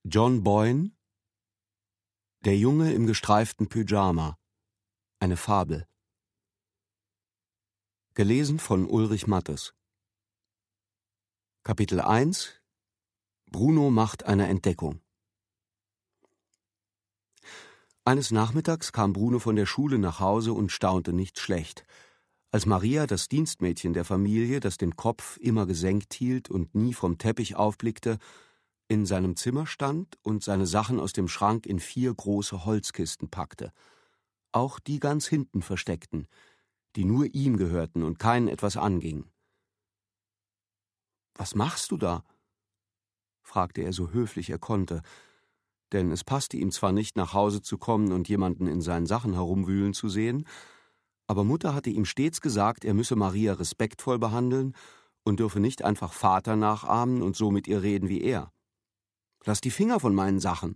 John Boyne, Der Junge im gestreiften Pyjama. Eine Fabel. Gelesen von Ulrich Mattes. Kapitel 1 Bruno macht eine Entdeckung. Eines Nachmittags kam Bruno von der Schule nach Hause und staunte nicht schlecht. Als Maria, das Dienstmädchen der Familie, das den Kopf immer gesenkt hielt und nie vom Teppich aufblickte, in seinem Zimmer stand und seine Sachen aus dem Schrank in 4 große Holzkisten packte, auch die ganz hinten versteckten, die nur ihm gehörten und keinen etwas angingen. »Was machst du da?« fragte er so höflich er konnte, denn es passte ihm zwar nicht, nach Hause zu kommen und jemanden in seinen Sachen herumwühlen zu sehen, aber Mutter hatte ihm stets gesagt, er müsse Maria respektvoll behandeln und dürfe nicht einfach Vater nachahmen und so mit ihr reden wie er. »Lass die Finger von meinen Sachen!«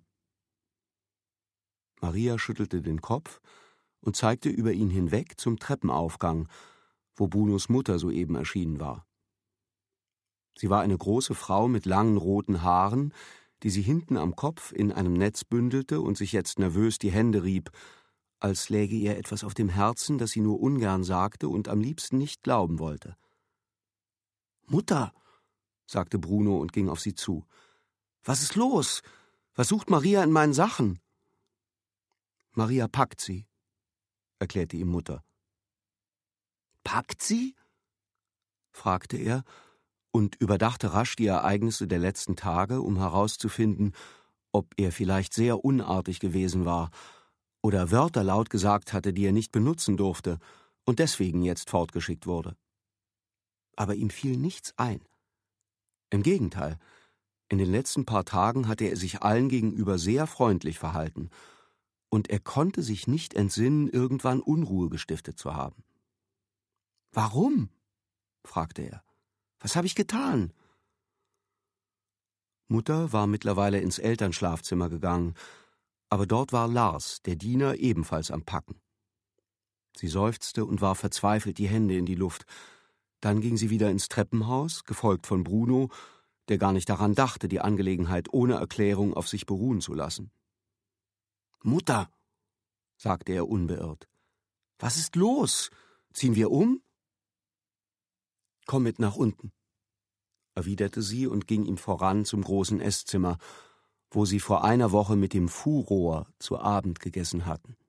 Maria schüttelte den Kopf und zeigte über ihn hinweg zum Treppenaufgang, wo Brunos Mutter soeben erschienen war. Sie war eine große Frau mit langen roten Haaren, die sie hinten am Kopf in einem Netz bündelte und sich jetzt nervös die Hände rieb, als läge ihr etwas auf dem Herzen, das sie nur ungern sagte und am liebsten nicht glauben wollte. »Mutter«, sagte Bruno und ging auf sie zu. »Was ist los? Was sucht Maria in meinen Sachen?« »Maria packt sie«, erklärte ihm Mutter. »Packt sie?« fragte er und überdachte rasch die Ereignisse der letzten Tage, um herauszufinden, ob er vielleicht sehr unartig gewesen war oder Wörter laut gesagt hatte, die er nicht benutzen durfte und deswegen jetzt fortgeschickt wurde. Aber ihm fiel nichts ein. Im Gegenteil, in den letzten paar Tagen hatte er sich allen gegenüber sehr freundlich verhalten, und er konnte sich nicht entsinnen, irgendwann Unruhe gestiftet zu haben. »Warum?« fragte er. »Was habe ich getan?« Mutter war mittlerweile ins Elternschlafzimmer gegangen, aber dort war Lars, der Diener, ebenfalls am Packen. Sie seufzte und warf verzweifelt die Hände in die Luft. Dann ging sie wieder ins Treppenhaus, gefolgt von Bruno, der gar nicht daran dachte, die Angelegenheit ohne Erklärung auf sich beruhen zu lassen. »Mutter«, sagte er unbeirrt, »was ist los? Ziehen wir um?« »Komm mit nach unten«, erwiderte sie und ging ihm voran zum großen Esszimmer, wo sie vor einer Woche mit dem Furor zu Abend gegessen hatten.